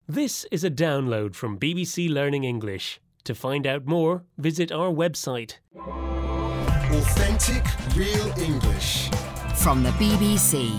This is a download from BBC Learning English. To find out more, visit our website. Authentic, real English. From the BBC.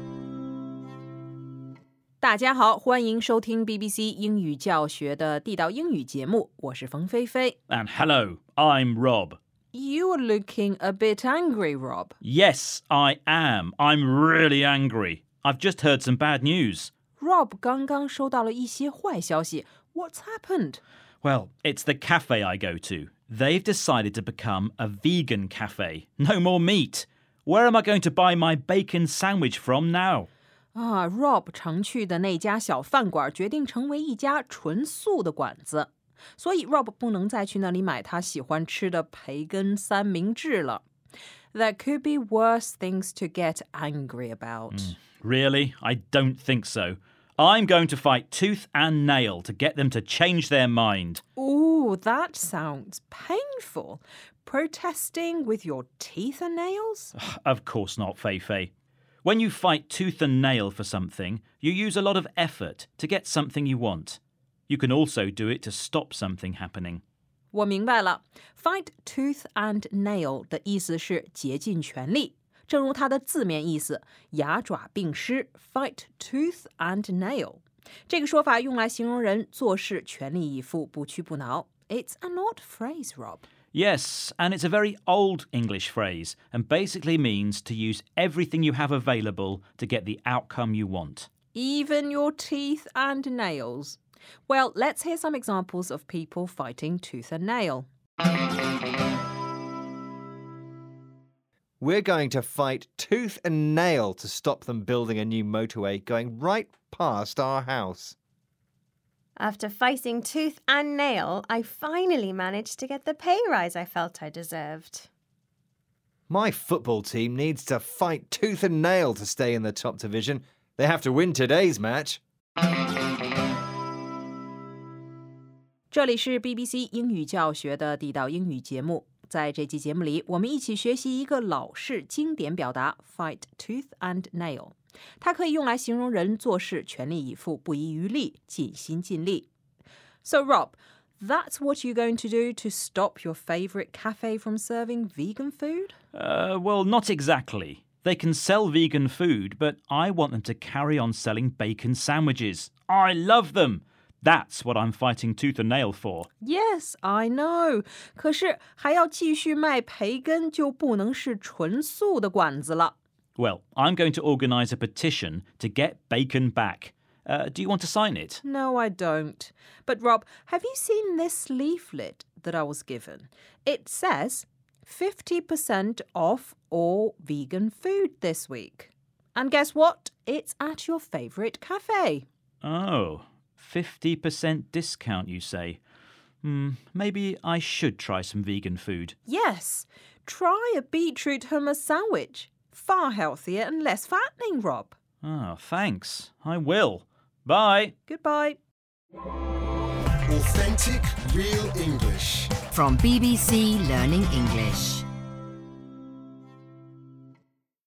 大家好，欢迎收听 BBC 英语教学的地道英语节目，我是冯菲菲。 And hello, I'm Rob. You are looking a bit angry, Rob. Yes, I am. I'm really angry. I've just heard some bad news. Rob 刚刚收到了一些坏消息。What's happened? Well, it's the cafe I go to. They've decided to become a vegan cafe. No more meat. Where am I going to buy my bacon sandwich from now? Rob 常去的那家小饭馆决定成为一家纯素的馆子，所以 Rob 不能再去那里买他喜欢吃的培根三明治了。There could be worse things to get angry about. Really? I don't think so. I'm going to fight tooth and nail to get them to change their mind. Ooh, that sounds painful. Protesting with your teeth and nails? Of course not, Fei-Fei. When you fight tooth and nail for something, you use a lot of effort to get something you want. You can also do it to stop something happening. 我明白了 Fight tooth and nail 的意思是竭尽全力，正如它的字面意思，牙爪并施 Fight tooth and nail 这个说法用来形容人做事全力以赴，不屈不挠。 It's an odd phrase, Rob. Yes, and it's a very old English phrase and basically means to use everything you have available to get the outcome you want. Even your teeth and nails. Well, let's hear some examples of people fighting tooth and nail. We're going to fight tooth and nail to stop them building a new motorway going right past our house. After fighting tooth and nail, I finally managed to get the pay rise I felt I deserved. My football team needs to fight tooth and nail to stay in the top division. They have to win today's match. 这里是 BBC 英语教学的地道英语节目。在这期节目里，我们一起学习一个老式经典表达 Fight tooth and nail。它可以用来形容人做事全力以赴，不遗余力，尽心尽力。So, Rob, that's what you're going to do to stop your favourite cafe from serving vegan food? Well, not exactly. They can sell vegan food, but I want them to carry on selling bacon sandwiches. I love them. That's what I'm fighting tooth and nail for. Yes, I know. 可是还要继续卖培根，就不能是纯素的馆子了。 Well, I'm going to organise a petition to get bacon back. Do you want to sign it? No, I don't. But Rob, have you seen this leaflet that I was given? It says 50% off all vegan food this week. And guess what? It's at your favourite cafe. Oh, 50% discount, you say? Maybe I should try some vegan food. Yes, try a beetroot hummus sandwich. Far healthier and less fattening, Rob. Oh, thanks. I will. Bye. Goodbye. Authentic, real English. From BBC Learning English.